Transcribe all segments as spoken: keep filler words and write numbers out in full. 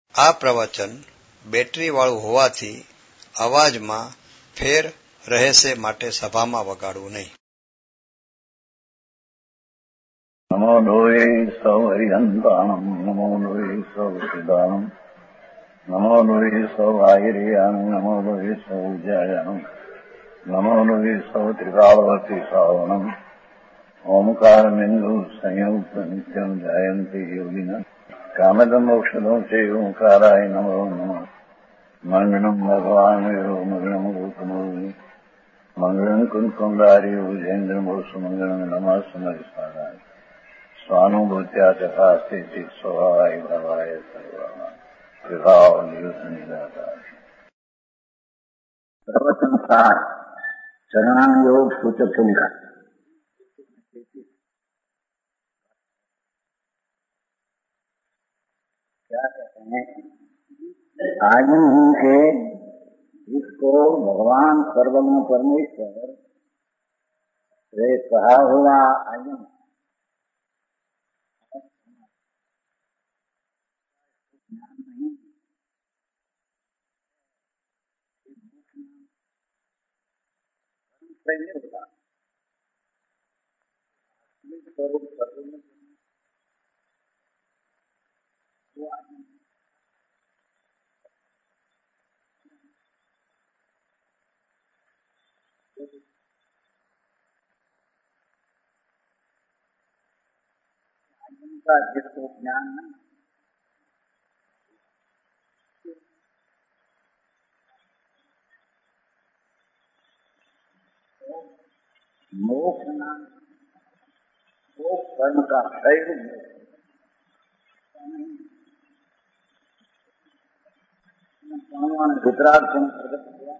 આ પ્રવચન બેટરી વાળું હોવાથી અવાજમાં ફેર રહેશે, માટે સભામાં વગાડવું નહીં. નમો લોહે સૌ હરિહંતાણમ, નમો લોહે સૌ સિદ્ધાણમ, નમો લોહે સૌ આહિર્યાણમ, નમો લોહે સૌ જયાણમ, નમો લોહે સૌ ત્રિકાળવતી શ્રાવણમ, ઓમકાર બિંદુ સંયુક્ત નિત્યમ જયંતિ યોગિના કામદમ મોક્ષદો છે ઓંકારાય નમો નમઃ. મંગળમ ભગવાન વિરો મંગળમ ગોતમોહિ મંગળમ કુંકુંડારી ભુજેન્દ્રમો સુમંગળમ નમઃ સમરિસ્વાદાય સ્વાનુભૂત્યા તથા સ્થિતિ સ્વભાવાય ભવાય સર્વમાં વિભાવ નિયુત નિરાકાર. પ્રવચન સાર ચરણાયોગ સૂચક ભૂમિકા. क्या कहते हैं? आयन ही के जिसको भगवान सर्वज्ञ परमेश्वर से कहा हुआ आयन नहीं होता. स्वरूप सर्वज्ञ का जिसको ज्ञान नहीं, मोक्ष नाम वो कर्म का शैल ने वितराग को प्रकट किया,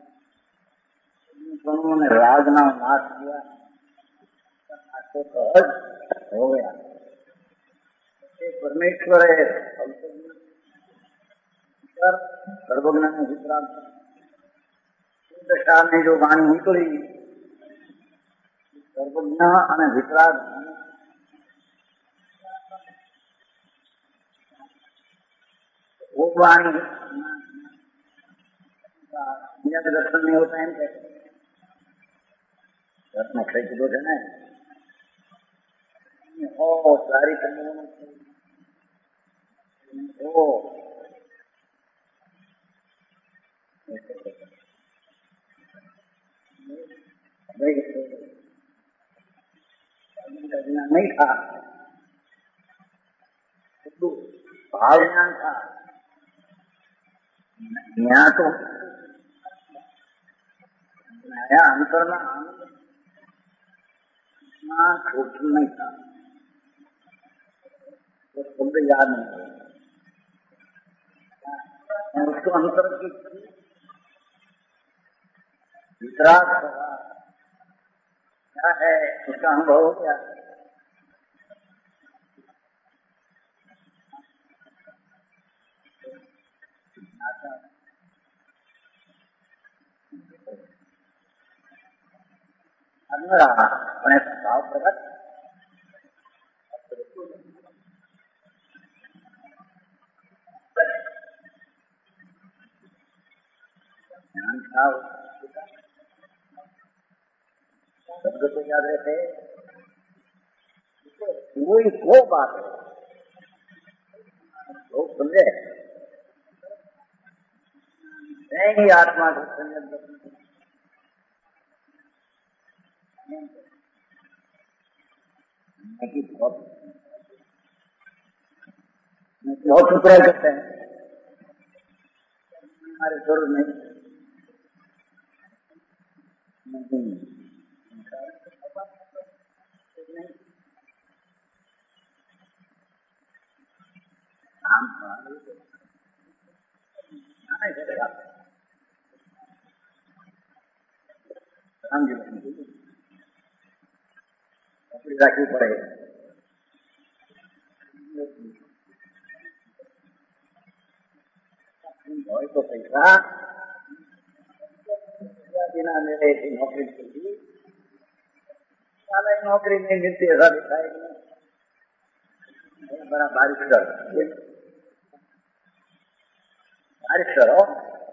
ने राग नाम नाश किया, तो सहज हो गया. परमेश्वर है सर्वज्ञ ने वितराग दशा में जो वाणी निकली सर्वज्ञ અને વિતરાગ वो वाणी दुनिया के दर्शन नहीं होता है. दर्शन अक्षय की दो है ओ सारी ओ नहीं था, भाव ज्ञान था. यहाँ तो नया अंतर में सूक्ष्म नहीं था, तो शब्द याद नहीं है. उसको अंतर की वितराग क्या है उसका अनुभव हो गया. रहा अपने भाव प्रकट ज्ञान था, शब्द तो याद रहते. वही वो बात है लोग समझे नहीं. आत्मा को संयम बहुत बहुत टुकड़ा करते हैं हमारे जरूर नहीं. हम રાખવી પડે. હોય તો પૈસા बिना मेरे नौकरी की नौकरी नहीं मिलती, ऐसा दिखाई बड़ा बारिश कर अरे करो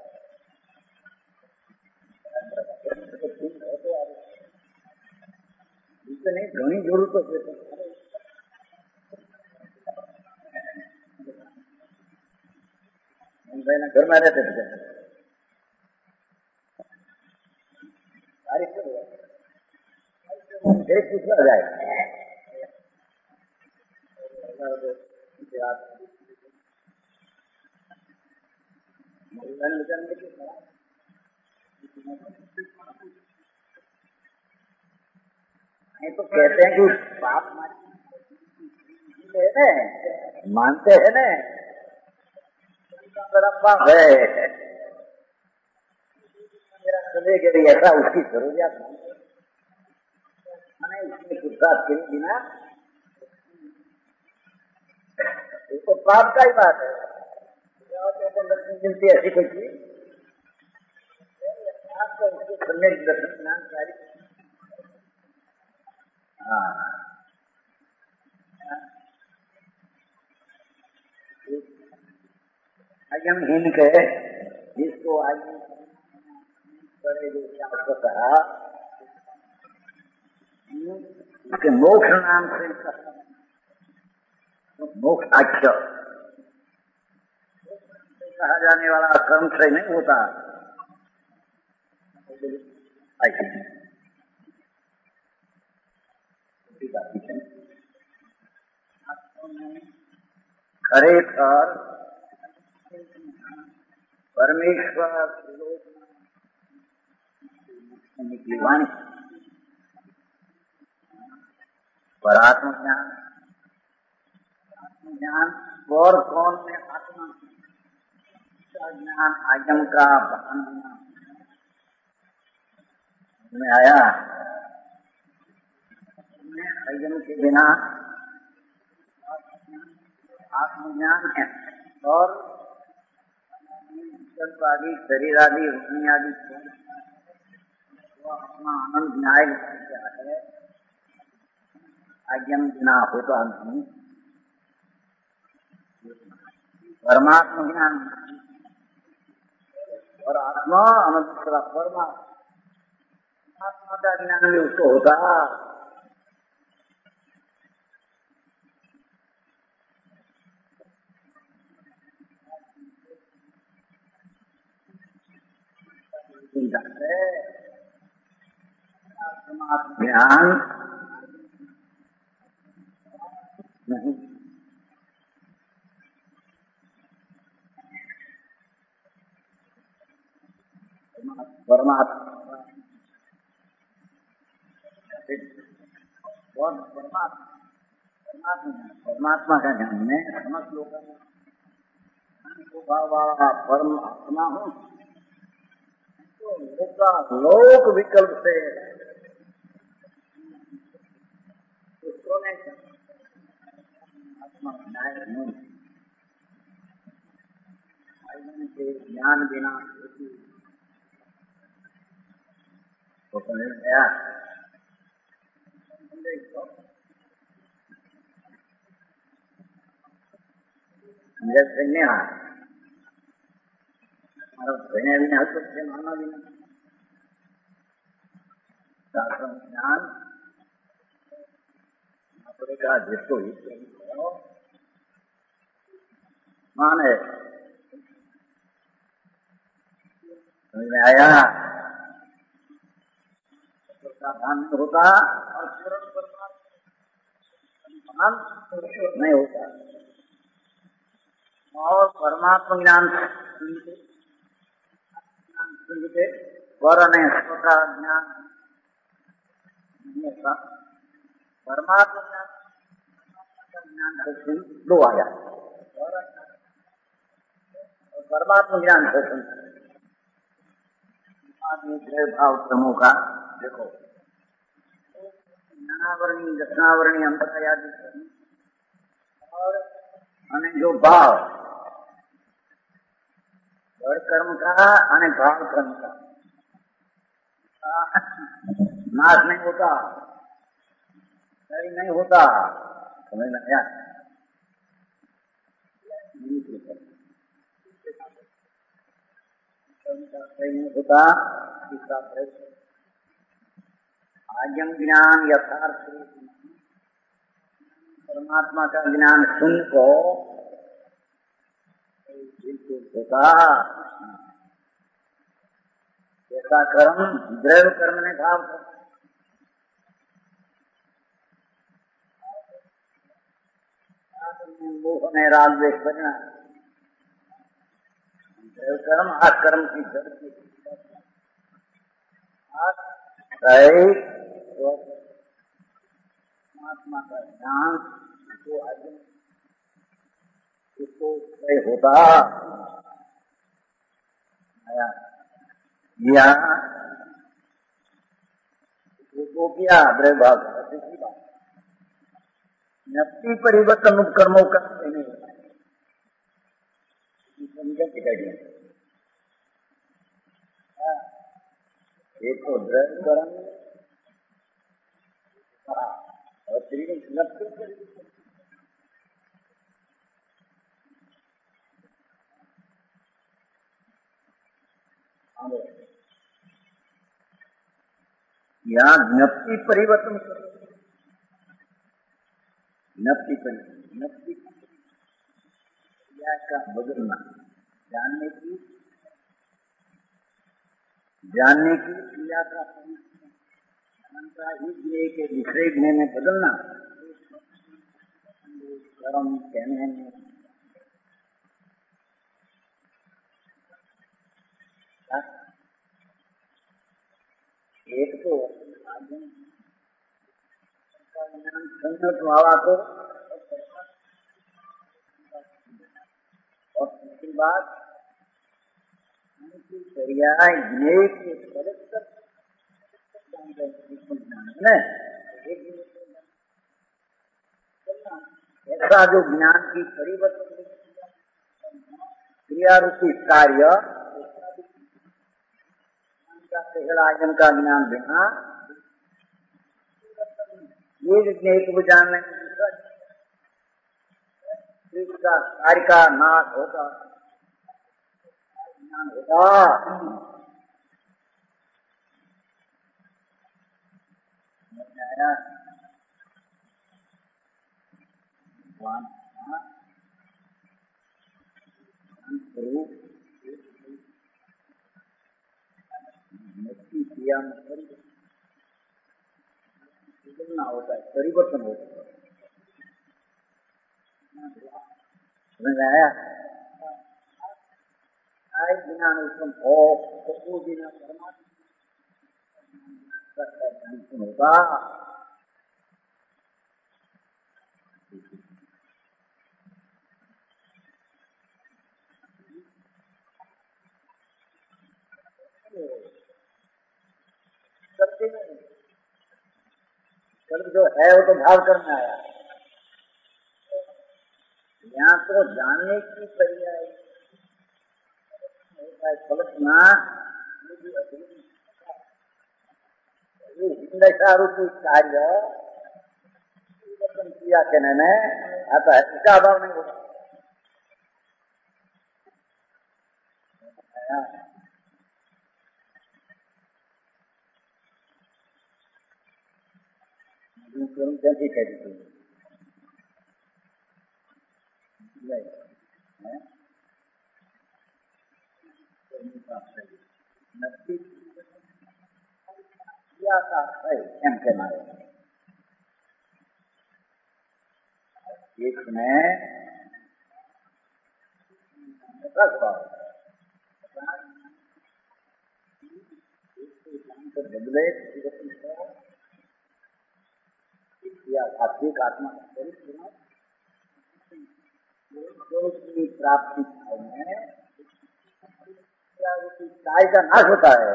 नहीं घनी जरूरत है घर में रहते थे पूछा जाए नहीं तो कहते हैं कि पाप मानते हैं ना पाप है मेरा चले गए ऐसा उसकी जरूरियात नहीं उसमें पुरुषार्थ के बिना ये तो पाप का ही बात है लक्ष्मी मिलती ऐसी कोई चीज आपको उसके सम्यक दर्शन ज्ञानकारी अयमहीन के जिसको आयु करे जो शास्त्र कहा उसके मोक्ष नाम से मोक्ष आख्य कहा जाने वाला कर्म से नहीं होता खरेखर परमेश्वर निकली वाणी परात्म ज्ञान आत्मज्ञान और कौन में आत्मा ज्ञान आयम का भान में आया आयम के बिना आत्मज्ञान है और आदि शरीर आदि रोशनी आदि अपना आनंद न्याय है आज्ञा बिना होता नहीं परमात्मा ज्ञान और आत्मा अनंत परमात्मा का ज्ञान भी उसको होता ज्ञान नहीं परमात्मा परमात्मा का ज्ञान में समस्त लोगों वाला परमात्मा हूँ लोक विकल्प से उसको नहीं के ज्ञान बिना तो समझ गया जैसे नेहा कहने भी नहीं सकते मानना भी नहीं शास्त्र ज्ञान का जिसको ही माने समझ में आया सावधान नहीं होता और पूर्ण परमात्मा नहीं होता और परमात्मा ज्ञान सुनते वर ने स्वता ज्ञान नहीं होता परमात्मा ज्ञान ज्ञान से सुन दो आया और परमात्मा ज्ञान से सुन भाव क्रमों का देखो ज्ञानावरणी दक्षिणावरणी अंतर्यादी और अने जो भाव वर कर्म का अने भाव कर्म का नाश नहीं होता सही नहीं होता समझ में आया कर्म का आश्रय नहीं होता, इसका प्रयत्न आज्ञम ज्ञान यथार्थ परमात्मा का ज्ञान सुन को बिल्कुल होता। ऐसा कर्म द्रव्य कर्म ने भाव कर मोह में राग देश बजना द्रव्य कर्म आठ कर्म की जड़ की परमात्मा का ज्ञान जो उसको होता या वो क्या ब्रह्म भाव की बात नक्ति परिवर्तन उपकर्मों का नहीं होता एक तो द्रव्य कर्म और नक्ति यहाँ ज्ञप्ति परिवर्तन करो, ज्ञप्ति परिवर्तन ज्ञप्ति क्रिया का बदलना, जानने की जानने की क्रिया का ज्ञान का ही ज्ञेय के दूसरे ज्ञेय में बदलना, कर्म कहने में एक तो संगत भावा को और दूसरी बात उनकी पर्याय ज्ञेय के परस्पर ऐसा जो ज्ञान की परिवर्तन क्रिया रूपी कार्य आयन का ज्ञान देना ये ज्ञेय को जानने इसका कार्य का नाश होगा, ज्ञान होगा। क्रिया में बदलना होता है, परिवर्तन होता है। समझ आया? ज्ञान उत्पन्न हो तो वो बिना परमात्मा होगा। कर्म जो है वो तो भाव करना आया, यहाँ तो जानने की पर्याय होता है कल्पना रूपी कार्य किया कहने में आता है, इसका अभाव नहीं होता। कैसी कह दी एम के मारे एक में बदले सात्विक आत्मा की प्राप्ति में काय का नाश होता है।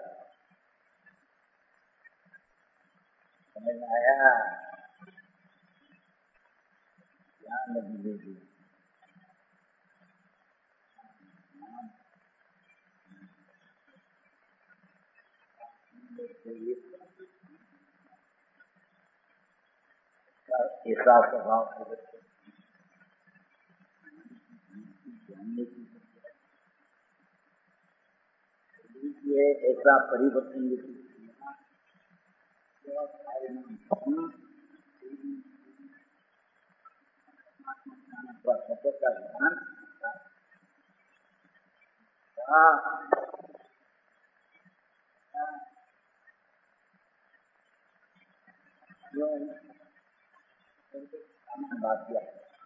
समझ में आया? ध्यान दीजिए। ऐसा स्वभाव जानने की से ऐसा परिवर्तन सत्य का ध्यान बात किया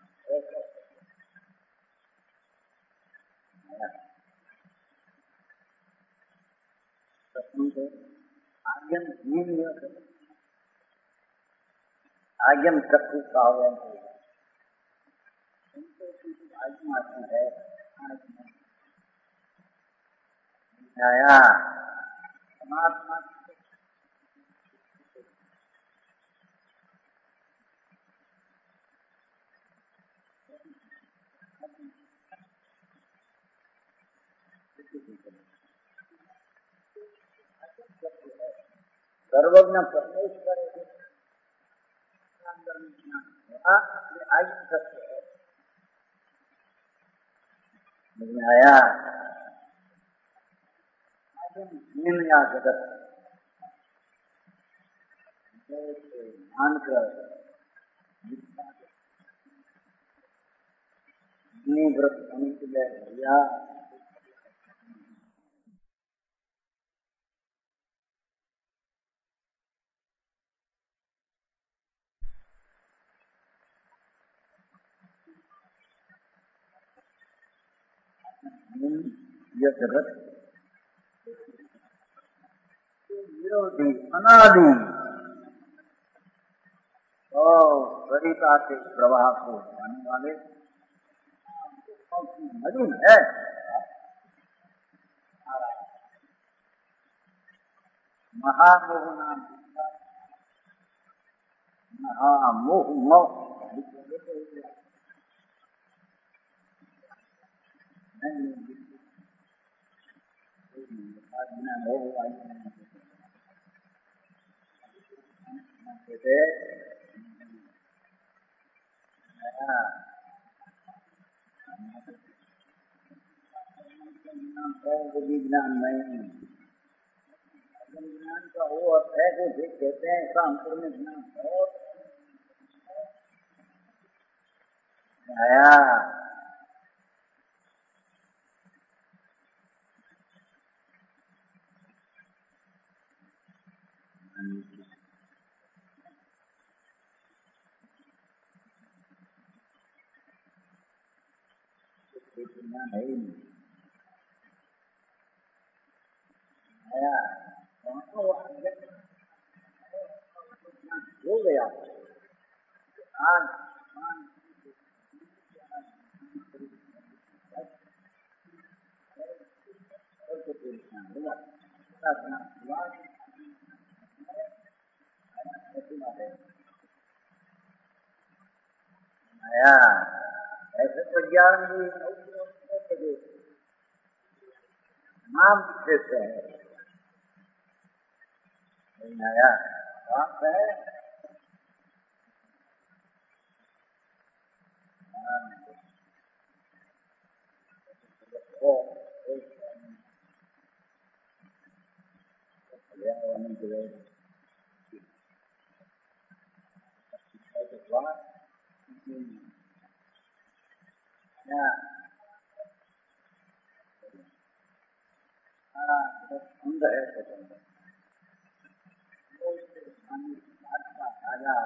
आज्ञम आज्ञम चक्षु काव्यम आज्ञा है आया परमात्मा सर्वज्ञ परमेश्वर आज सत्य है आया या जगत मानकर व्रत अनुकूल भैया यह जगत विरोधी अनादि और सरिता के प्रवाह को जाने वाले नदी है महामोह नाम महामोह मोह विज्ञान नहीं ज्ञान का वो अर्थ है जो कहते हैं ऐसा अंतर में ज्ञान आया ज्ञान है ही नहीं आया हो गया आज आया ऐसे तो ज्ञान भी नाम देते हैं आया बात है वो सुंदर है राजा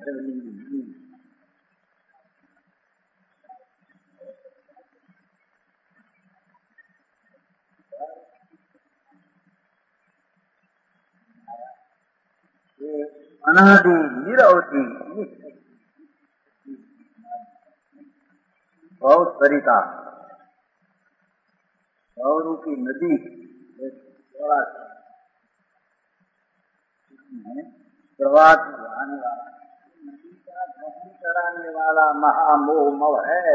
अनादि निरवधि बहुत सरिता गौरू की नदी प्रवाह आने वाला नदी का भ्रमण कराने वाला महामोह मव है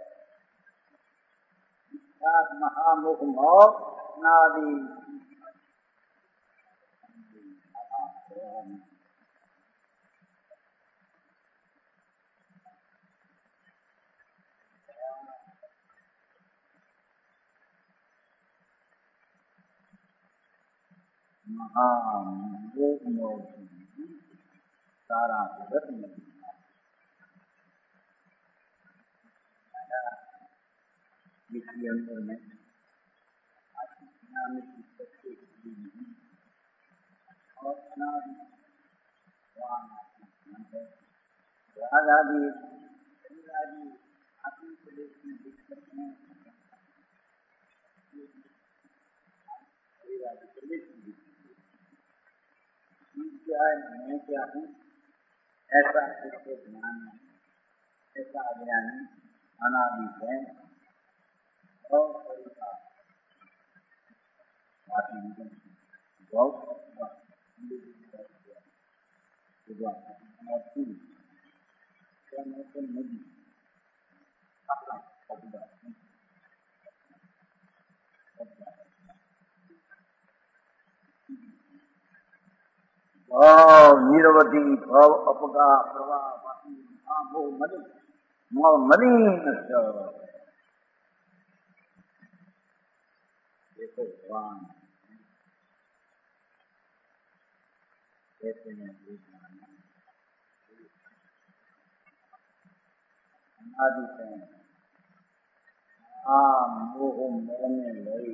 महामोह मव नादि महामोह मोह सारा जगत में इसके अंदर में ज्ञान की शक्ति नहीं और अनादि राग आदि आदि आत्म प्रदेश में दिक्कत में क्या है मैं क्या हूँ ऐसा इसके ज्ञान में ऐसा अज्ञानी अनादि है और भाव निरवधि भाव अपगा प्रवाह वो मलिन मलिन देखो भगवान कैसे अनादि से हाँ मोह मोह में लई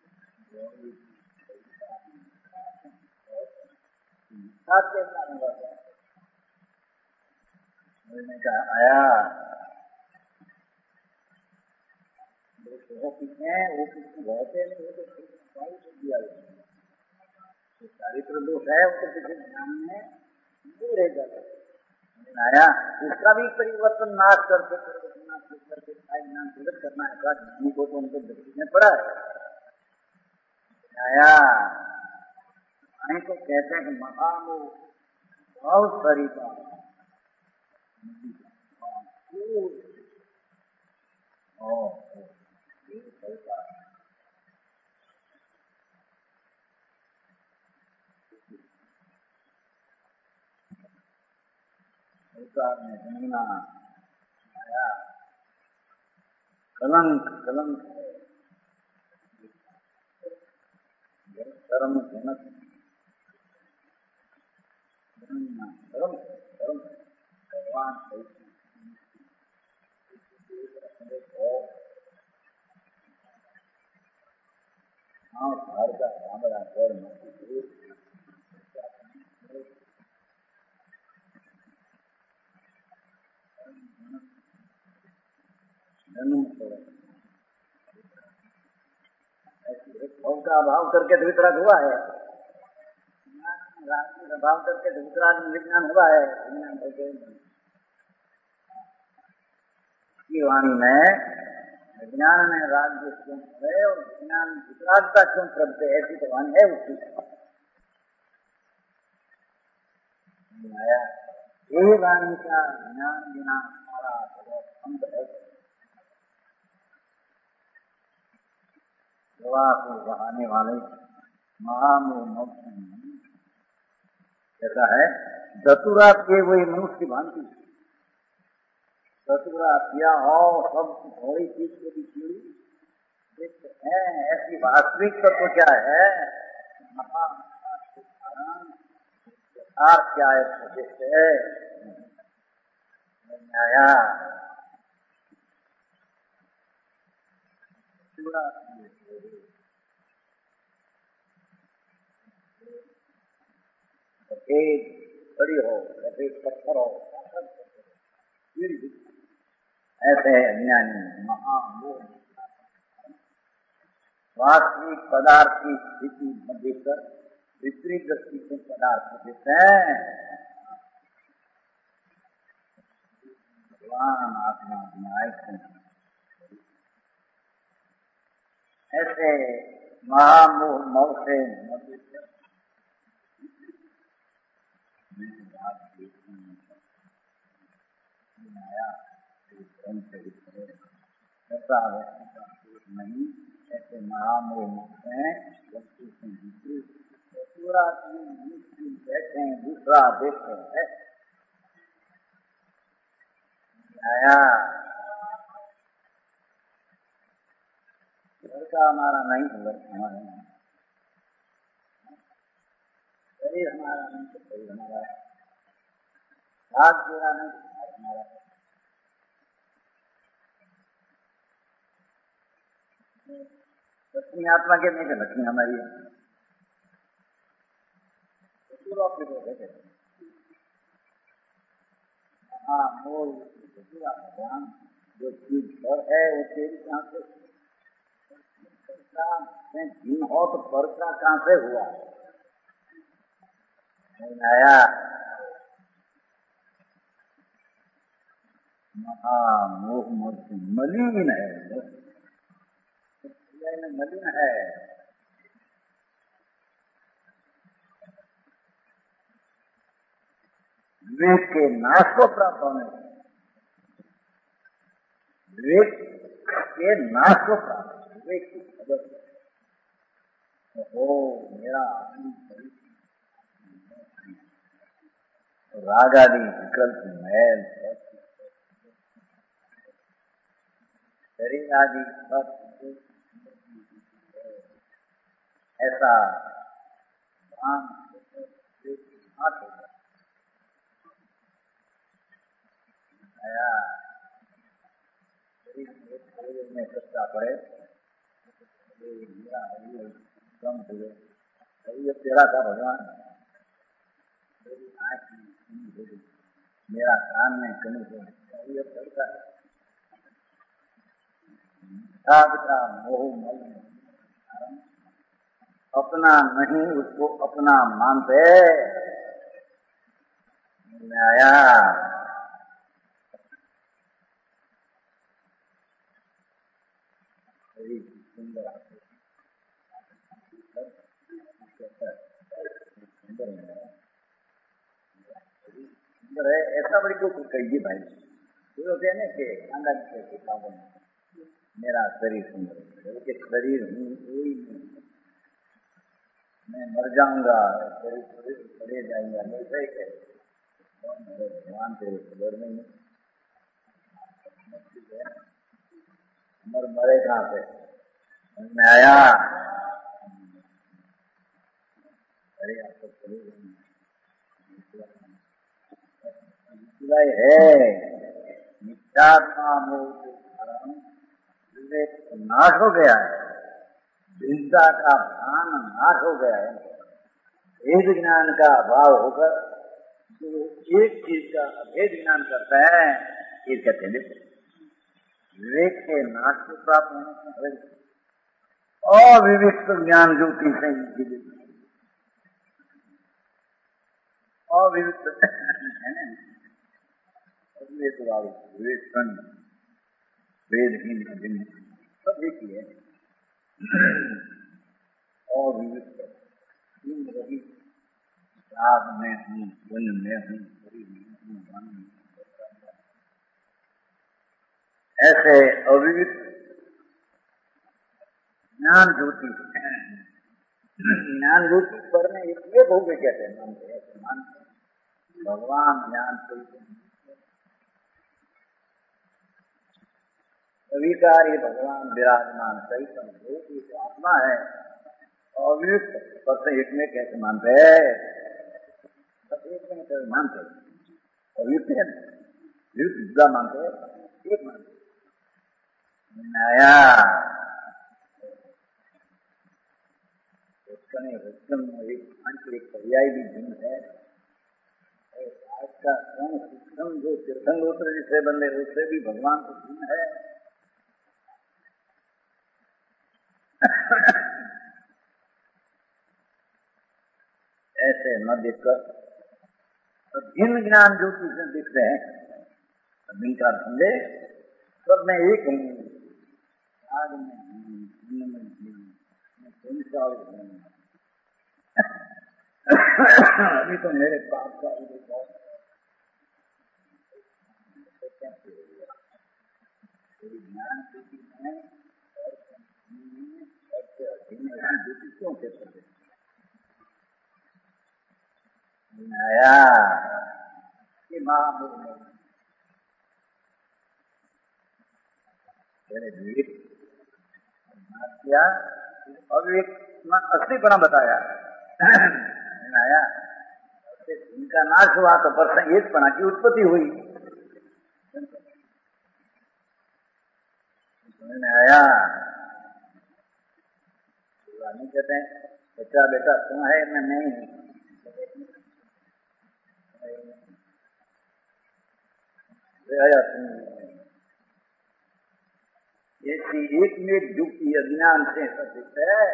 मैंने कहा आया वो कितने वो कितने रहते नहीं वो तो दिया चारित्र दोष है उसको किसी ध्यान में नहीं रह जाता आया उसका भी परिवर्तन नाश करके करके ज्ञान प्रकट करना है ज्ञानी को तो उनको दृष्टि में पड़ा है आया नहीं तो कहते हैं महामो बहुत सारी बात में जमना आया कलंक कलंक कर्म जनक कर्म कर्म भगवान हाँ घर का हमारा घर का अभाव करके वितराग हुआ है अभाव करके वितराग विज्ञान हुआ है की वाणी में विज्ञान में राज्य क्यों है और विज्ञान वितराग का क्यों करते ऐसी तो वाणी है उसकी यही वाणी का ज्ञान बिना हमारा अंत है को बहाने वाले महामोह ऐसा है दतुरा के वही मनुष्य की भांति दतुरा किया हो सब थोड़ी चीज को भी चीड़ी देखते हैं ऐसी वास्तविक तो क्या है महार क्या है देखते है आया सफेद बड़ी हो सफेद पत्थर हो ऐसे है अज्ञानी महामोह वास्तविक पदार्थ की स्थिति में देखकर विपरीत दृष्टि से पदार्थ देते हैं भगवान आत्मा विनायक है ऐसे महामोह मोह से ऐसा नहीं ऐसे महामोह है वस्तु से पूरा बैठे हैं दूसरा देखते हैं आया घर का हमारा नहीं घर हमारे शरीर हमारा नहीं तो शरीर हमारा है, भाग तेरा नहीं तो भाग हमारा है। लक्ष्मी आत्मा के नहीं कि लक्ष्मी हमारी है, पूरा हाँ मोल पूरा भगवान जो चीज पर है वो तेरी कहाँ से दिन हो तो परचा कहाँ से हुआ नहीं आया। महामोह मूर्ति मलिन है, मलिन है। विवेक के नाश को प्राप्त होने, विवेक के नाश को प्राप्त, विवेक की खबर हो मेरा राग आदि विकल्प मैल शरीर आदि सब ऐसा ध्यान आया शरीर में सच्चा पड़े कम हुए शरीर तेरा था भगवान, मेरा कान में कमी हो शरीर चलता है का मोह मल अपना नहीं उसको अपना मानते आया। सुंदर सुंदर है ऐसा बड़ी को कहिए भाई तो कहने के अंदर के किताबों में मेरा शरीर सुंदर है कि शरीर हूँ कोई नहीं, मैं मर जाऊंगा शरीर शरीर चले जाएंगे नहीं सही है भगवान को खबर नहीं मर मरे कहाँ से मैं आया। अरे आपको शरीर है मिथ्यात्मा मोह विवेक नाश हो गया है, विद्या का भान नाश हो गया है, भेद ज्ञान का अभाव होकर जो एक चीज का अभेद ज्ञान करता है ये कहते हैं विवेक के नाश को प्राप्त होने से अविवेक ज्ञान ज्योति से अविवेक विवेक खंड वेदहीन अभिन्न सब एक ही है अविवेक रही राग में हूँ वन में हूँ शरीर में हूँ मन में ऐसे अविवेक ज्ञान ज्योति ज्ञान ज्योति पर में इसलिए भोगे कहते हैं मानते हैं भगवान ज्ञान से स्वीकार ये भगवान विराजमान सही समझो कि आत्मा है अवियुक्त पर से एक में कैसे मानते हैं सब एक में कैसे मानते अवियुक्त है युक्त जुदा मानते एक मानते नया एक एक पर्याय भी भिन्न है आज का सूक्ष्म जो तीर्थंगोत्र जिसे बंदे उससे भी भगवान को भिन्न है। ऐसे न देखकर भिन्न ज्ञान जो चीजें दिखते हैं अभिकार समझे सब मैं एक हूँ आग में अभी तो मेरे पास का ज्ञान क्यों कहते आया कि किया और एक असली बना बताया आया इनका नाश हुआ तो परसों एक पना की उत्पत्ति हुई। समझ में आया? नहीं कहते हैं बच्चा बेटा सुना है मैं नहीं आया सुन। ऐसी एक मिनट युक्ति अज्ञान से सत्य है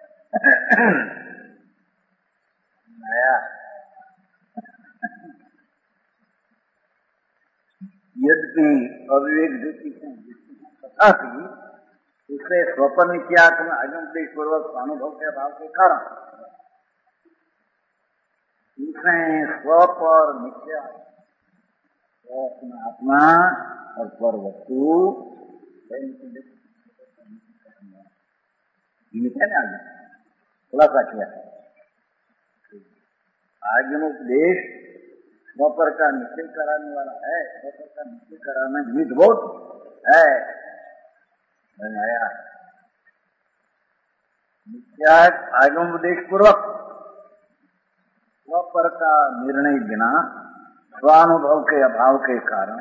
आया। यद्यपि अविवेक युक्ति से तथापि उसे स्वपन नित्यात्म अजंपेश पूर्वक अनुभव के अभाव के कारण उसमें स्व पर नित्या आत्मा और पर वस्तु खुलासा किया। आज्ञोपदेश स्वपर का निश्चय कराने वाला है, स्वपर का निश्चय कराना निधबोध है। बनाया नित्या आज्ञोपदेश पूर्वक स्वपर का निर्णय बिना स्वानुभव के अभाव के कारण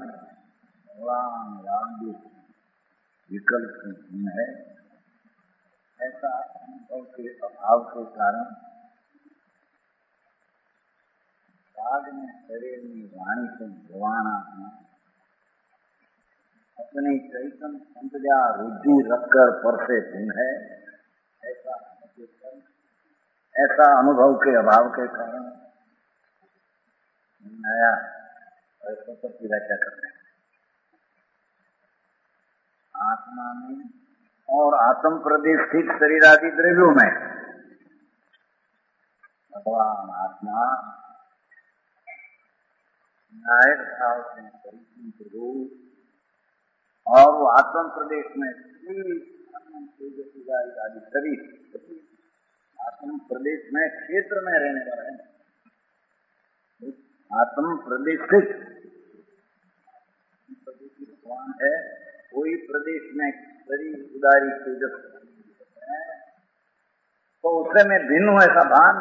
विकल्प है। ऐसा अनुभव के अभाव के कारण बाद में शरीर में वाणी से भगवान आत्मा अपनी चैतन्य संपदा रुद्धि रखकर परसे भिन्न है। ऐसा ऐसा अनुभव के अभाव के कारण नया ऐसा की व्याख्या करते हैं। आत्मा में और आत्म प्रदेश स्थित शरीर आदि द्रव्यों में भगवान आत्मा न्यायिक भाव से परिपूर्ण और वो आत्म प्रदेश में आदि शरीर आत्म प्रदेश में क्षेत्र में रहने वाला है। आत्म प्रदेश भगवान है। कोई प्रदेश में शरीर उदारी तेजस तो उससे मैं भिन्न हूं ऐसा भान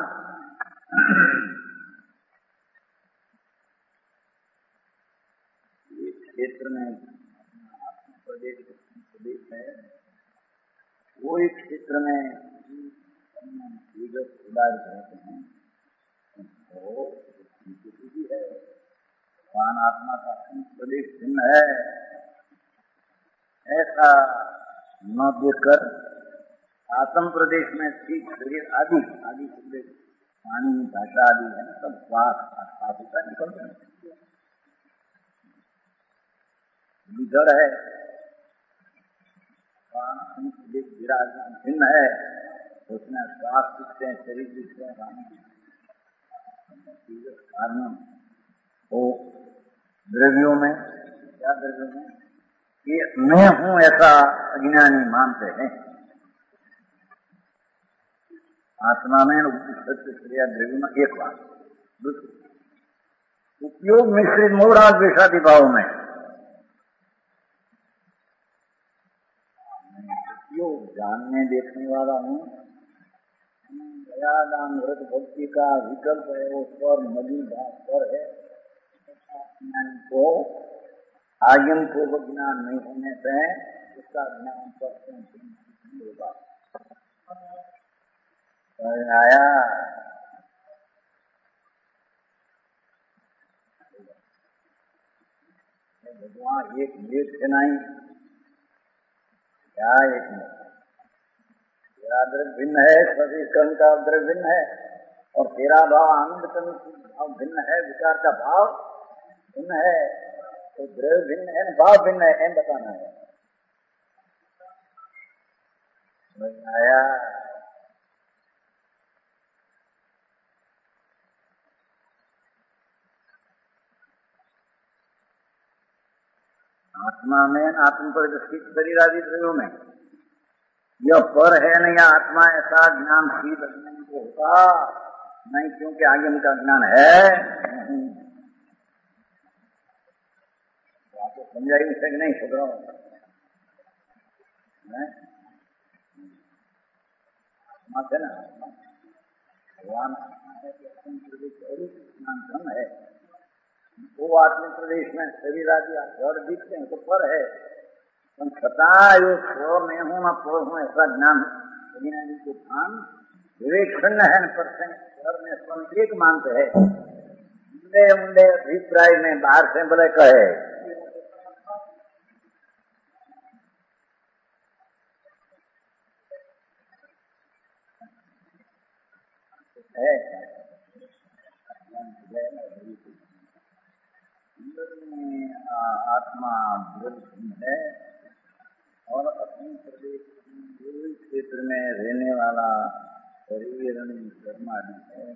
क्षेत्र में आत्म प्रदेश प्रदेश है। कोई क्षेत्र में तेजस उदारी रहते हैं तो है भगवान आत्मा का प्रदेश भिन्न है। ऐसा न देखकर आत्म प्रदेश में ठीक शरीर आदि आदि प्रदेश पानी भाषा आदि है सब श्वास आत्मा का निकलते हैं। जड़ है प्रदेश विराजमान भिन्न है। उसमें श्वास दिखते हैं शरीर दिखते हैं कारण वो द्रव्यों में क्या द्रव्यों में ये मैं हूं ऐसा अज्ञानी मानते हैं। आत्मा में सत्य क्रिया द्रव्य में एक बात दूसरी उपयोग मिश्रित मूढ़ द्वेषादि भाव में उपयोग जानने देखने वाला हूं। दयादान व्रत भक्ति का विकल्प है वो स्वर नदी भाव पर है। को आयम पूर्वक ज्ञान नहीं होने से उसका ज्ञान पर होगा। आया भगवान एक वेद से नहीं क्या एक तेरा द्रव्य भिन्न है, सभी कर्म का द्रव्य भिन्न है और तेरा भाव आनंद कर्म भाव भिन्न है, विकार का भाव भिन्न है तो द्रव्य भिन्न है भाव भिन्न है एम बताना है। आया आत्मा में आत्म पर शरीर आदि द्रव्यों में यह पर है नहीं आत्मा ऐसा ज्ञान सीध नहीं को होता नहीं क्योंकि आगे उनका ज्ञान है आपको समझाई मुझसे कि नहीं सुध रहा हूं आत्मा से ना भगवान है कि आत्म प्रदेश और नाम है, वो आत्म प्रदेश में शरीर आदि घर दिखते हैं तो पर है, छता यो स्व में हूँ न पर हूँ ऐसा ज्ञान के ध्यान विवेक शून्य है, पर स्वर में स्वयं एक मानते है। मुंडे मुंडे अभिप्राय में बाहर से बोले कहे है आत्मा है और अपने प्रदेश क्षेत्र में रहने वाला शरीर कर्मादि है,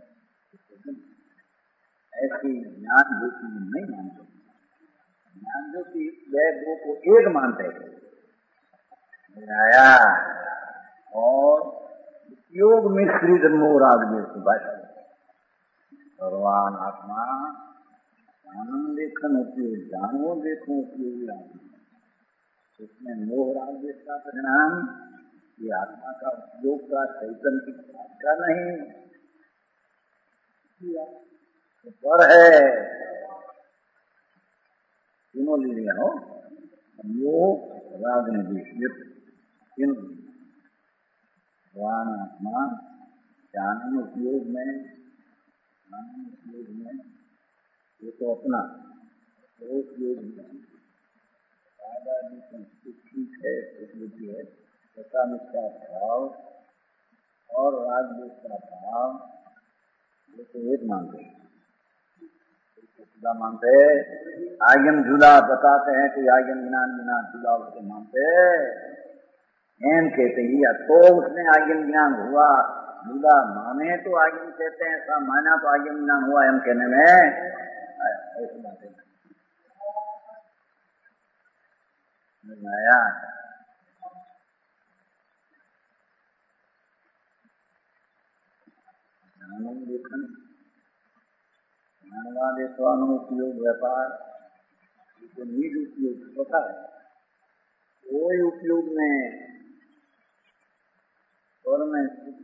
ऐसी ज्ञान ज्योति नहीं मानते। ज्ञान ज्योति वह दो को एक मानते हैं आया और उपयोग मिश्रित मोराग जैसी भाषा भगवान आत्मा आनंद देखन उपयोग जानवों देखो उपयोगी आत्मा, उसमें मोह राग जिसका परिणाम ये आत्मा का उपयोग का चैतन्य की बात का नहीं पर है। तीनों ले लिया हो, मोह राग निवेश तीनों भगवान आत्मा जानन उपयोग में जानन उपयोग में ये तो अपना उपयोग में ठीक है, प्रकृति है, सता मिथ्या भाव और राजयोग का भाव ये तो एक मानते हैं, जुदा मानते आगम जुदा बताते हैं कि आगम ज्ञान बिना जुदा उसको मानते एम कहते ही तो उसने आगम ज्ञान हुआ, जुदा माने तो आगम कहते हैं, ऐसा माना तो आगम ज्ञान हुआ एम कहने में ऐसी बात है। आया ज्ञान लेखन ज्ञानवा देखवानो उपयोग व्यापार तो निज उपयोग होता है, कोई उपयोग में और में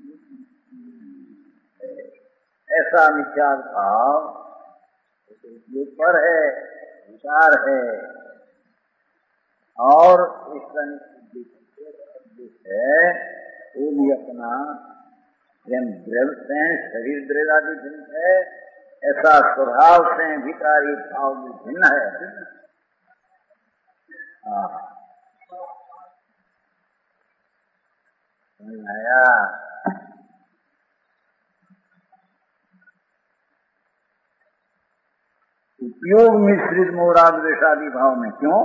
ऐसा मिथ्या भाव उपयोग पर है, विचार है और ईश्वर है वो भी अपना द्रव्य शरीर द्रव्य आदि भिन्न है, ऐसा स्वभाव से भिकारी भाव भी भिन्न है। आया उपयोग मिश्रित मोराग द्वेषादि भाव में क्यों?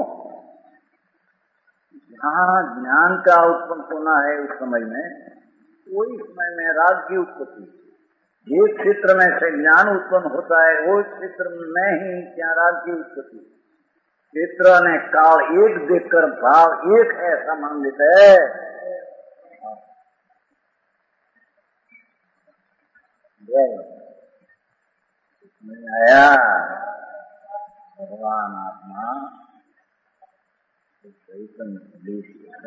जहाँ ज्ञान का उत्पन्न होना है उस समय में वही समय में राग की उत्पत्ति, जिस क्षेत्र में से ज्ञान उत्पन्न होता है वो क्षेत्र में ही क्या राग की उत्पत्ति, क्षेत्र ने काल एक देखकर भाव एक है ऐसा मान लेते है। आया भगवान आत्मा चैतन्य प्रदेश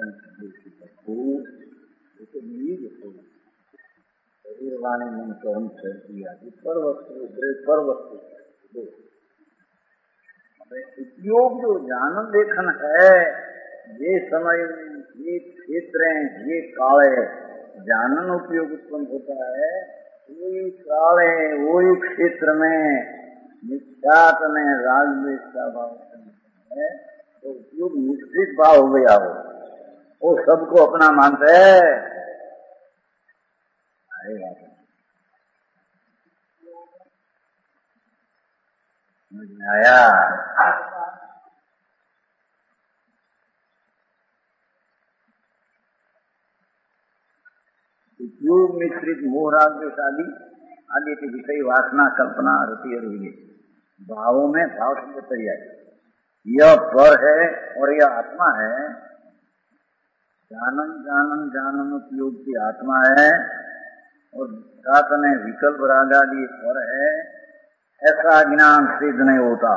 शरीर वाणी मन कर्म कर दिया पर वस्तु पर वस्तु उपयोग जो जानन देखन है, ये समय ये क्षेत्र ये काल है, जानन उपयोग उत्पन्न होता है, वही काल है वही क्षेत्र में मिथ्यात में राग द्वेष का भाव है तो उपयोग मिश्रित भाव हो गया हो, वो सबको अपना मानते है। आया उपयोग मिश्रित मोह राग द्वेष आदि आदि के विषय वासना कल्पना रति और भावों में भाव शब्द तैयार, यह पर है और यह आत्मा है, जानन जानन जानन उपयोग की आत्मा है और साथ में विकल्प राग आदि पर है, ऐसा ज्ञान सिद्ध नहीं होता।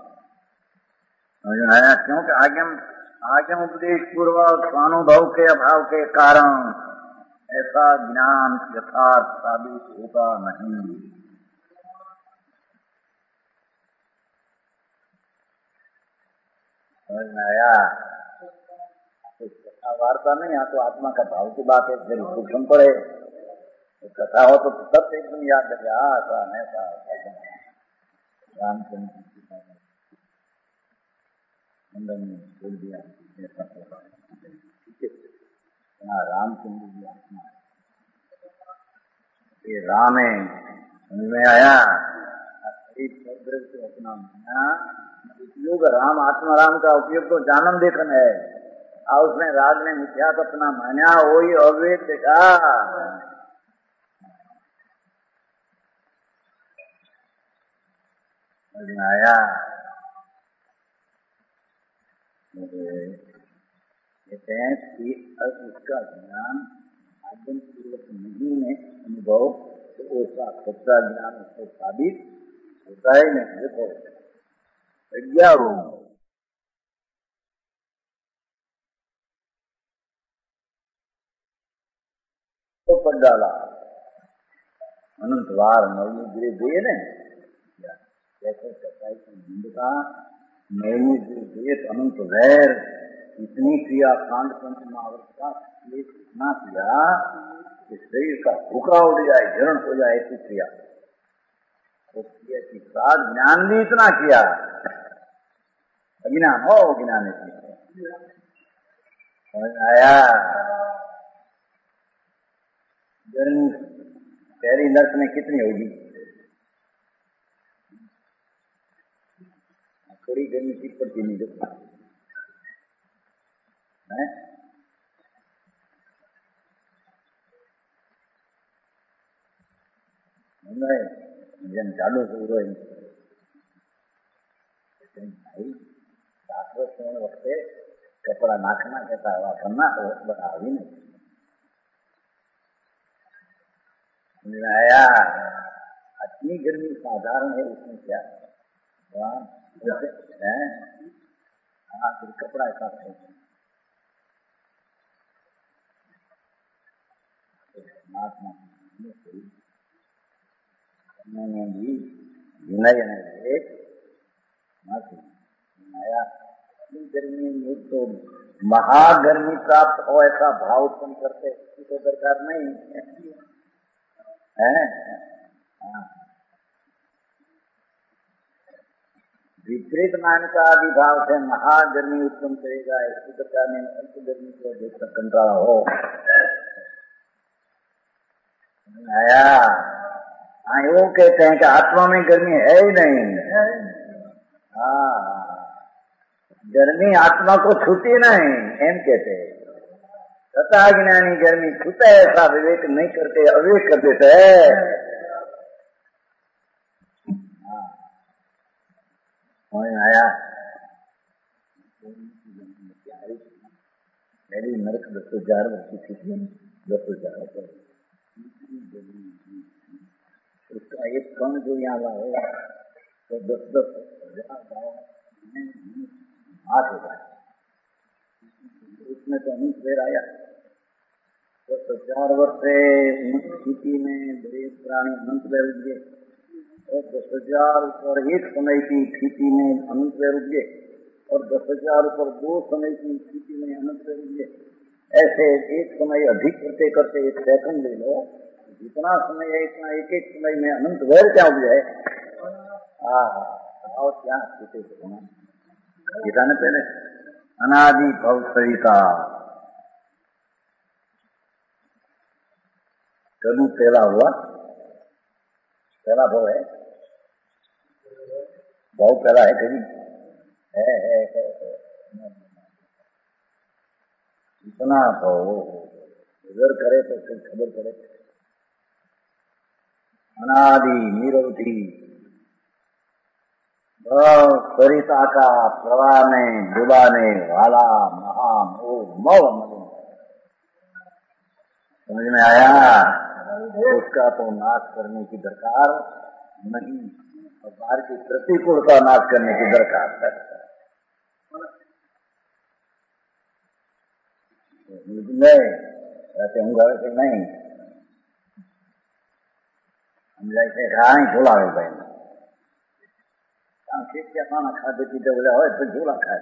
आया क्योंकि आगम आगम उपदेश पूर्वक स्वानुभव के अभाव के कारण ऐसा ज्ञान यथार्थ साबित होता नहीं। समझ में आया? तो कथा वार्ता नहीं, यहाँ तो आत्मा का भाव की बात है। फिर सूक्ष्म पड़े तो कथा हो तो सब एकदम याद रखे। ऐसा ऐसा रामचंद्र ने बोल दिया ऐसा होगा। हाँ, रामचंद्र जी आत्मा ये राम है। समझ में आया? अपना उपयोग राम आत्मा राम का उपयोग तो जानम देखन है। और उसमें राज ने मिथ्या अपना मान्या वही अवैध देखा। समझ में आया? कहते हैं कि अब उसका ज्ञान आगम पूर्वक नहीं है अनुभव तो उसका सच्चा ज्ञान उसको साबित होता ही नहीं। देखो प्रज्ञा तो पढ़ डाला अनंत वार नवमी गिरे दिए ने जैसे कसाई की नींद का नवमी गिरे दिए अनंत वैर इतनी क्रिया कांड पंचमावर्त का इतना किया कि शरीर का भूखा उड़ जाए, जरण हो जाए, ऐसी क्रिया तो किया कि साथ ज्ञान भी इतना किया। अज्ञान हो ज्ञान आया। गर्मी शहरी नर्स में कितनी होगी? थोड़ी गर्मी किस पर पीनी देखो है? जन चालू से भाई सात वर्ष वक्ते कपड़ा नाखना कहता हवा करना तो बता भी नहीं आया। इतनी गर्मी साधारण है, उसमें क्या है? हाँ, फिर कपड़ा ऐसा भी विनय आया। गर्मी में तो महागर्मी प्राप्त हो ऐसा भाव उत्पन्न करते इसकी तो दरकार नहीं है। विपरीत मान्यता विभाव से महागर्मी उत्पन्न करेगा, इसी प्रकार में अल्प गर्मी को देखकर कंटाला हो आया। हाँ, वो कहते हैं कि आत्मा में गर्मी है ही नहीं। हाँ, गर्मी आत्मा को छूती नहीं एम कहते हैं। तथा ज्ञानी गर्मी छूते ऐसा विवेक नहीं करते, अविवेक कर देते हैं। आया मेरी नरक दस हजार वर्ष की दस हजार उसका एक कण जो यहाँ लाओ तो दस दस हजार आठ हजार उसमें तो अनंत देर आया। दस हजार वर्ष स्थिति में बड़े प्राणी अनंत देर उठ गए और दस हजार पर एक समय की स्थिति में अनंत देर उठ गए और दस हजार पर दो समय की स्थिति में अनंत देर उठ गए। ऐसे एक समय अधिक करते करते एक सेकंड ले लो, जितना समय है इतना एक एक समय में अनंत वैर क्या हो जाए। और क्या गीता ने पहले अनादि भव सरिता कभी पहला हुआ, पहला भव है, भव पहला है कभी है, है, है, है। इतना भव इधर करे तो फिर खबर करे। अनादि निरवधि सरिता का प्रवाह में डुबाने वाला महामोह मव समझ में आया। उसका तो नाश करने की दरकार नहीं, बाहर की प्रतिकूल का नाश करने की दरकार है। रहते होंगे वैसे नहीं, हम जैसे खाए झोला हो गए, खेत क्या खाना खाते पीते बोले हो तो झोला खाए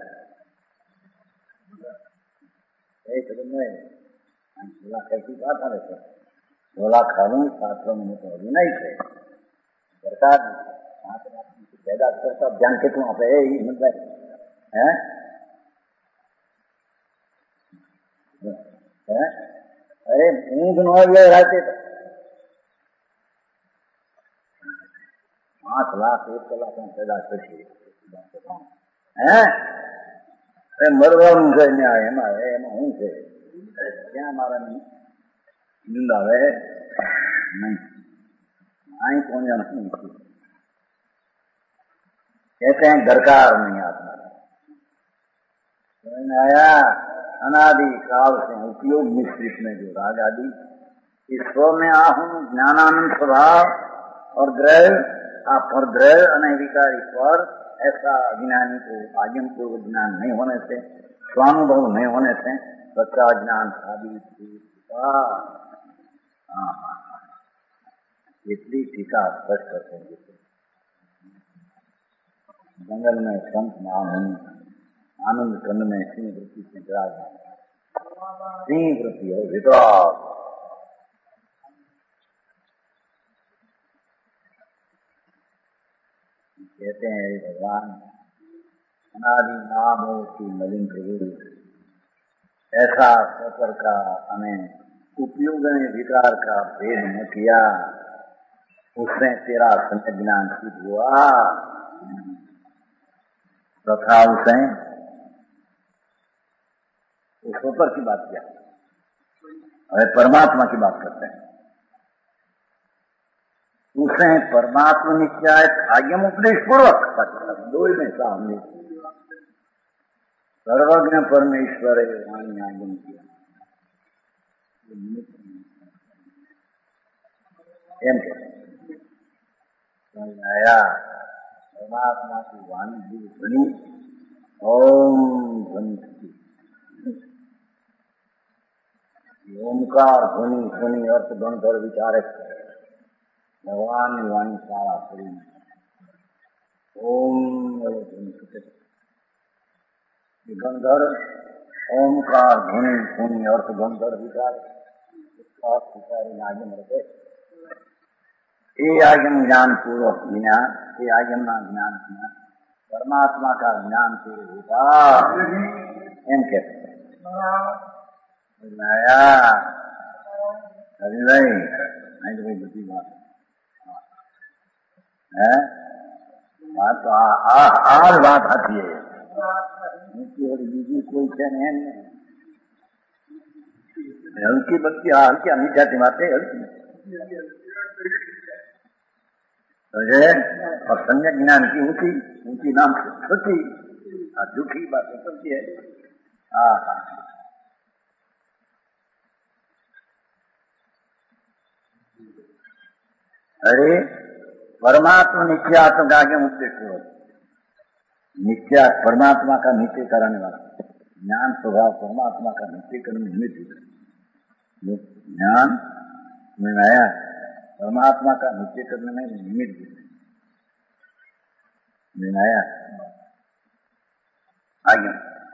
झोला कैसी बात है, झोला खा लूँ सात सौ मिनट तो अभी नहीं थे सरकार पैदा करता ध्यान के तुम पे मतलब है, है? अरे ऊँट नोए रहते पांच लाख एक लाख में पैदा करके हैं, अरे मरवा मुझे न्याय है मारे हूँ से क्या हमारा नहीं मिल रहा है नहीं आई कौन जाना कहते हैं दरकार नहीं आता समझ में आया। अनादि काल से उपयोग मिश्रित में जो राग आदि इस स्व में आहू ज्ञानानंद स्वभाव और द्रव्य पर द्रव्य अनविकारी पर ऐसा ज्ञानी को आगम पूर्व ज्ञान नहीं होने से स्वानुभव नहीं होने से सच्चा ज्ञान साबित इतनी टीका स्पष्ट करते हैं। जंगल में संत महामुनि आनंद कंद में सिंह वृत्ति से विराजमान, सिंह वृत्ति है विद्वास, कहते हैं भगवान अनादि नाम हो की मलिन प्रभु ऐसा सफर का हमें उपयोग ने विकार का भेद न किया, उसने तेरा संत ज्ञान सिद्ध हुआ तथा उसे उस ऊपर की बात किया। अरे परमात्मा की बात करते हैं, उसे परमात्मा निश्चय आज्ञम उपदेश पूर्वक दो ही में सामने सर्वज्ञ परमेश्वर वाणी आज्ञम किया आया परमात्मा की वाणी भी बनी ओम ध्वनि ओमकार ध्वनि ध्वनि अर्थ गंधर विचारक भगवान ने वाणी सारा शरीर ओम गंधर ओमकार ध्वनि ध्वनि अर्थ गंधर विचारक आगम रखे ये आगम ज्ञान पूर्वक ज्ञान ये आगम ना ज्ञान ज्ञान परमात्मा का ज्ञान पूर्व होता एम कहते नया अभी नहीं नहीं तो कोई बुद्धि बात है बात तो आज बात आती है और बीजी कोई चैन है नहीं हल्की बल्कि हल्की हमी जाती बातें हल्की और सम्यक ज्ञान की ऊंची ऊंची नाम से छोटी और दुखी बातें सबकी है। हाँ अरे परमात्मा नित्यात्म का आगे उपदेश हो नित्या परमात्मा का नित्य कराने वाला ज्ञान स्वभाव परमात्मा का नित्य करने निमित्त ज्ञान में आया परमात्मा का नित्य करने में निमित्त आया आगे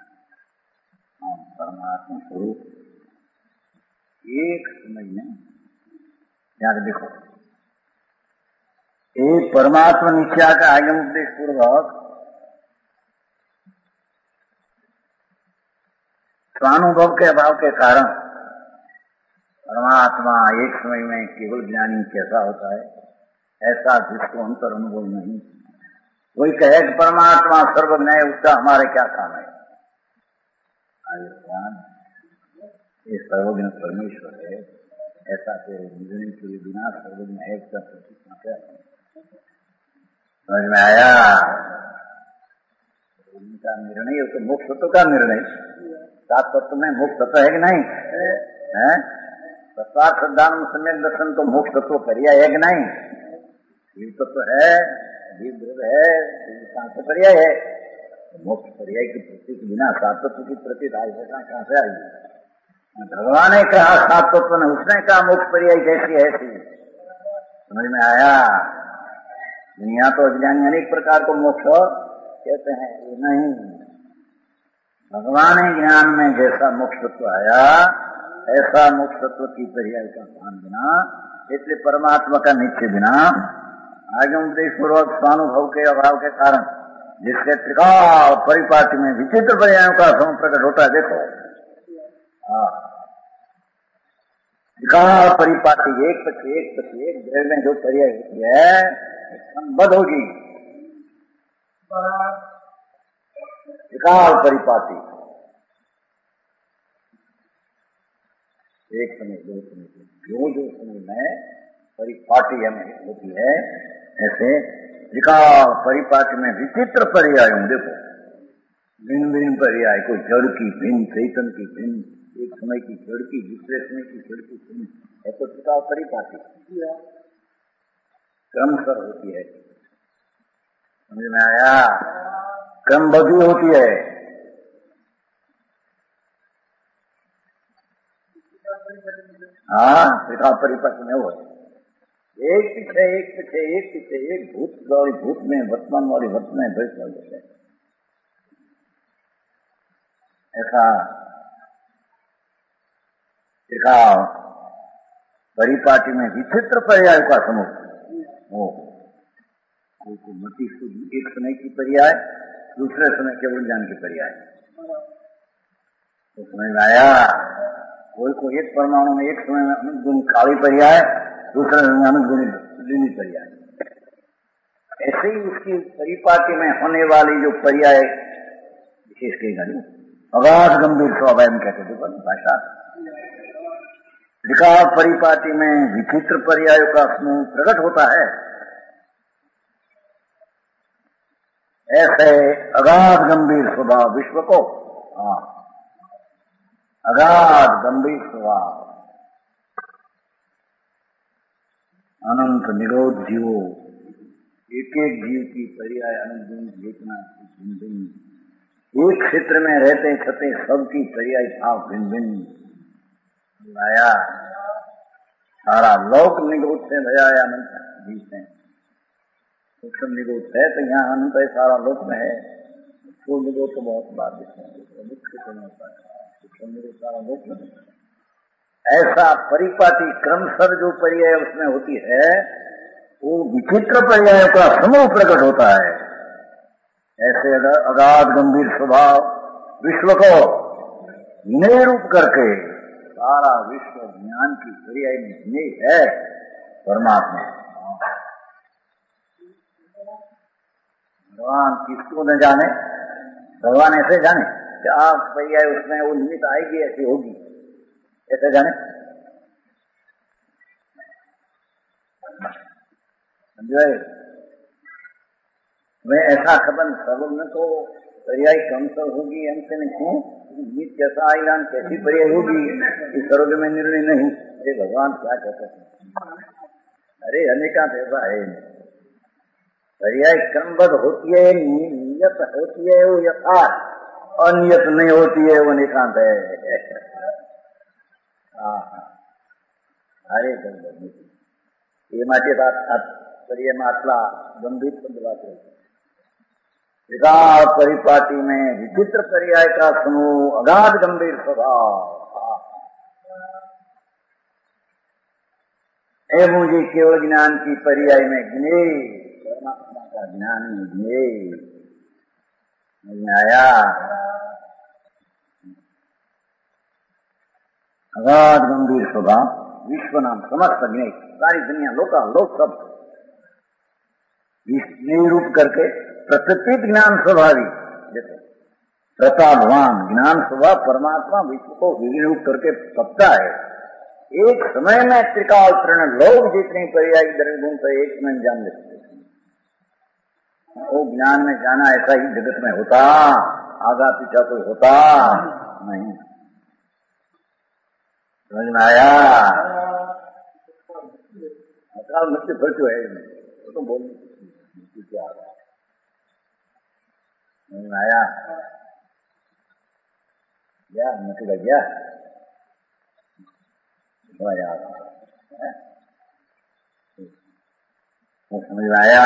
परमात्मा स्वरूप एक समय में याद देखो एक परमात्मा नित्या का आगम उपदेश पूर्वक स्वानुभव के अभाव के कारण परमात्मा एक समय में केवल ज्ञानी कैसा होता है ऐसा जिसको अंतर अनुभव नहीं वही कहे कि परमात्मा सर्वज्ञ है उसका हमारे क्या काम है। ये सर्वज्ञ परमेश्वर है ऐसा के निर्णय के बिना सर्वज्ञ है उसका प्रतिष्ठा क्या समझ में आया। उनका निर्णय तो मोक्ष तत्व का निर्णय सात तत्व में मोक्ष तत्व है कि नहीं है तत्वार्थ दान सम्यक दर्शन तो मोक्ष तत्व पर्याय है कि नहीं जीव तत्व है जीव द्रव है शांत पर्याय है मोक्ष पर्याय की प्रति के बिना सात तत्व की प्रति आवश्यकता कहाँ से आई भगवान ने कहा सात तत्व ने, उसने कहा मोक्ष पर्याय कैसी ऐसी, समझ में आया। दुनिया तो अज्ञानी अनेक प्रकार को मोक्ष कहते हैं, ये नहीं, भगवान ज्ञान में जैसा मोक्ष तत्व आया ऐसा मोक्ष तत्व की पर्याय का भान बिना, इसलिए परमात्मा का निश्चय बिना आगे उपदेश पूर्वक स्वानुभव के अभाव के कारण जिसके त्रिकाल परिपाटी में विचित्र पर्यायों का समूह प्रकट होता है। देखो त्रिकाल परिपाटी एक पक्षी एक पक्षी एक ग्रह में जो पर्याय होती है संबद्ध होगी, त्रिकाल परिपाटी एक समय दो समय जो जो समय में परिपाटी हमें होती है, ऐसे त्रिकाल परिपाटी में विचित्र पर्याय हूं। देखो भिन्न भिन्न पर्याय, कोई जड़ की भिन्न, चैतन की भिन्न, एक समय की जड़ की दूसरे समय की जड़ की भिन्न, है तो त्रिकाल परिपाटी क्रमशः होती है। समझ में आया? क्रमबद्ध होती है। हाँ, त्रिकाल परिपाटी में हो एक पीछे एक पीछे एक पीछे एक, भूत वाली भूत में, वर्तमान वाली वर्तमान में भविष्य वाले, ऐसा त्रिकाल परिपाटी में विचित्र पर्याय का समूह हो। कोई मति एक समय की पर्याय, दूसरे समय केवल ज्ञान की पर्याय, तो समझ में आया। कोई को एक परमाणु में एक समय में अनुगुणी काली पर्याय, दूसरे समय अनुगुणी लीली पर्याय, ऐसे ही उसकी परिपाटी में होने वाली जो पर्याय विशेष कही गई अगाध गंभीर स्वभाव में कहते थे भाषा, त्रिकाल परिपाटी में विचित्र पर्यायों का समूह प्रकट होता है। ऐसे अगाध गंभीर स्वभाव विश्व को, हाँ अगाध गंभीर स्वभाव अनंत निरोध जीवो, एक एक जीव की पर्याय अनंत चेतना भिन्न भिन्न, एक क्षेत्र में रहते छते सबकी पर्याय भाव भिन्न भिन्न लाया। सारा लोक निगोद से भया अनंत जीव से, सूक्ष्म निगोद है तो यहाँ अनंत है, सारा लोक में है। तो निगोद तो बहुत बार दिखते मुख्य तो होता है, सूक्ष्म निगोद सारा लोक में। ऐसा परिपाटी क्रमशः जो पर्याय उसमें होती है वो विचित्र पर्यायों का समूह प्रकट होता है। ऐसे अगाध गंभीर स्वभाव विश्व को निरूप करके सारा विश्व ज्ञान की पर्याय में विनय है परमात्मा। भगवान किसको न जाने, भगवान ऐसे जाने कि आप पर्याय उसमें वो निमित्त आएगी, ऐसी होगी, ऐसे जाने। समझे? मैं ऐसा खबर सब में तो पर्याय कम सब होगी, हमसे नहीं क्यों निमित्त कैसा आएगा, कैसी पर्याय होगी, इस सर्व में निर्णय नहीं। अरे भगवान क्या कहते हैं, अरे अनेका ऐसा है, पर्याय क्रमबद्ध होती है, नियत होती है वो यथार्थ, अनियत नहीं होती है वो निकांत है। अरे ये माटे बात पर्याय में आटला गंभीर संदर्भ है। त्रिकाल परिपाटी में विचित्र पर्याय का समूह अगाध गंभीर स्वभाव एवं जी केवल ज्ञान की पर्याय में गिने, परमात्मा का ज्ञान ही गिने नहीं आया। अगाध गंभीर स्वभाव विश्व नाम समस्त ज्ञ, सारी दुनिया लोका लोक सब निरूप करके प्रकृति ज्ञान स्वभावी, देखो प्रतापवान ज्ञान स्वभाव परमात्मा विश्व को विरूप करके पकता है। एक समय में त्रिकाल तृण लोग जितनी पर्यायी दर्शन से एक में जान लेते, वो ज्ञान में जाना ऐसा ही जगत में होता, आगा पीछा कोई होता नहीं। समझ में आया? अकाल मृत्यु खर्च है वो तो बोल क्या आ रहा, समझ में आया? क्या मतलब गया थोड़ा याद है, वो समझ में आया।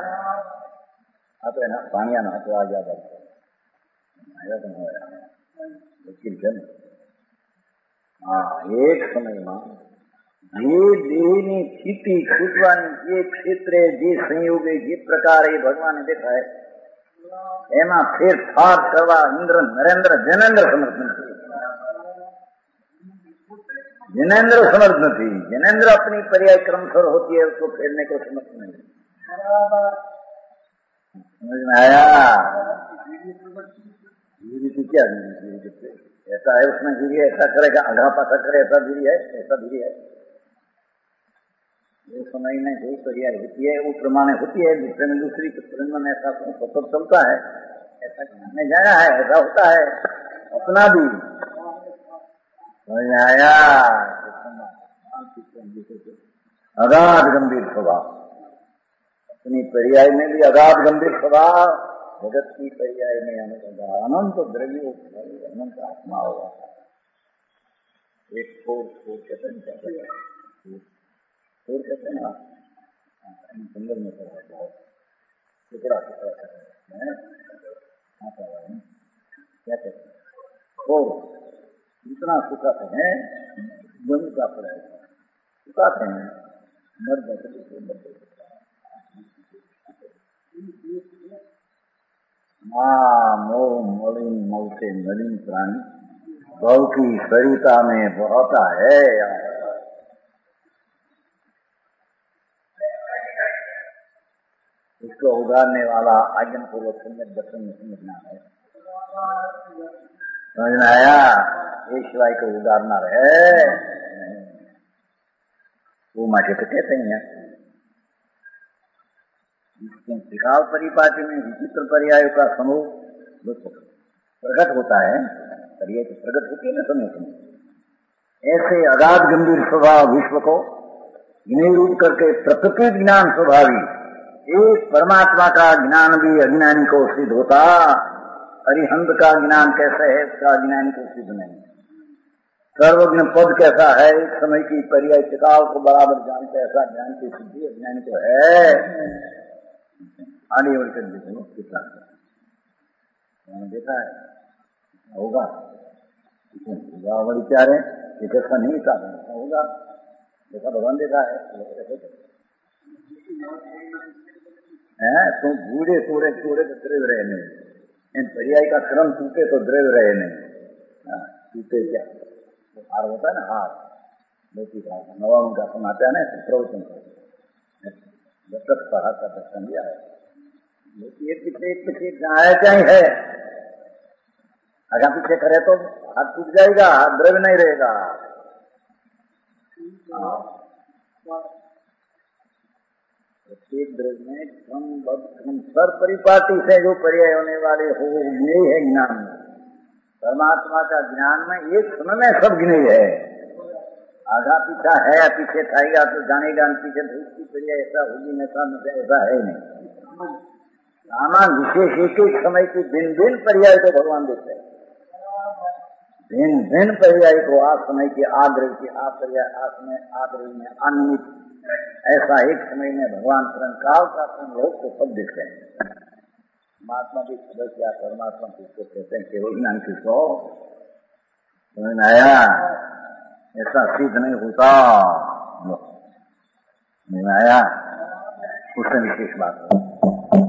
अब है ना पानिया ना तो आ गया आया तो हो लेकिन जन हाँ एक समय में જે દેહની સ્થિતિ છૂટવાની જે ક્ષેત્રે જે સંયોગે જે પ્રકારે ભગવાને દેખાય એમાં ફેરફાર કરવા ઇન્દ્ર નરેન્દ્ર જનેન્દ્ર સમર્થ નથી। जनेन्द्र समर्थ नहीं, जनेन्द्र अपनी पर्याय क्रमशर होती है उसको फेरने को समर्थ नहीं। समझ में आया? क्या ऐसा है उसमें गिरी ऐसा करेगा आधा पासा करे ऐसा गिरी है ऐसा गिरी है। वो समय में जो पर्याय होती है वो प्रमाण होती है, दूसरे में दूसरी में ऐसा सतत चलता है, ऐसा में जाना है ऐसा होता है अपना भी। समझ में आया? अगाध गंभीर स्वभाव, अपनी पर्याय में भी अगाध गंभीर स्वभाव, जगत की पर्याय में अनंत द्रव्य अनंत आत्मा होगा। एक छोर छोर कहते हैं छोर कहते हैं जंगल में टुकड़ा टुकड़ा क्या कहते हैं छोर इतना सुखाते हैं बंद का पड़ेगा सुखाते हैं मर जाते माँ मोह मलिन मल से मलिन प्राणी भव की सरिता में बहता है। इसको उगारने वाला आज्ञा पूर्वक सम्यक दर्शन में समझना है। समझ में आया? ये शिवाय को उदारना है वो माटे तो कहते हैं त्रिकाल परिपाटी में विचित्र पर्यायों का समूह प्रकट होता है, पर्याय की प्रकट होती है ना समय समय। ऐसे अगाध गंभीर स्वभाव विश्व को ज्ञेय रूप करके प्रकृति ज्ञान स्वभावी एक परमात्मा का ज्ञान भी अज्ञानी को सिद्ध होता, अरिहंत का ज्ञान कैसे है उसका अज्ञानी को सिद्ध नहीं। सर्वज्ञ पद कैसा है एक समय की पर्याय चिकाल को बराबर जानते ऐसा ज्ञान की सिद्धि अज्ञानी को है। आगे बढ़कर देखो कितना देखा है होगा होगा बड़ी प्यार है ये कैसा नहीं था होगा देखा भगवान देखा है तो बूढ़े थोड़े थोड़े तो द्रव रहे नहीं इन पर्याय का क्रम टूटे तो द्रव रहे नहीं टूटे क्या हार होता है ना हार मोती का नवाम का सुनाते हैं ना प्रवचन जब तक पढ़ा का दर्शन दिया है मोती एक पीछे एक पीछे आया चाहे है आगे पीछे करे तो हाथ टूट जाएगा हाथ द्रव्य नहीं रहेगा। प्रत्येक द्रव्य में क्रम क्रम सर परिपाटी से जो पर्याय होने वाले हो ये है ज्ञान में परमात्मा का ज्ञान में एक समय में सब गिने है। आधा पीछा है पीछे खाएगा तो जानेगा पीछे दूसरी पर्याय ऐसा होगी ऐसा ऐसा है नहीं। सामान विशेष एक एक समय की भिन्न भिन्न पर्याय को भगवान देते हैं, भिन्न भिन्न पर्याय को आ समय की आग्रह की आ पर्याय आ समय आग्रह में अनित ऐसा एक समय में भगवान स्वयं काल का लोग को सब देखते हैं। महात्मा भी खबर किया परमात्मा किसको कहते हैं केवल ज्ञान किसको समझ में आया? ऐसा सिद्ध नहीं होता समझ में आया? उससे विशेष बात है।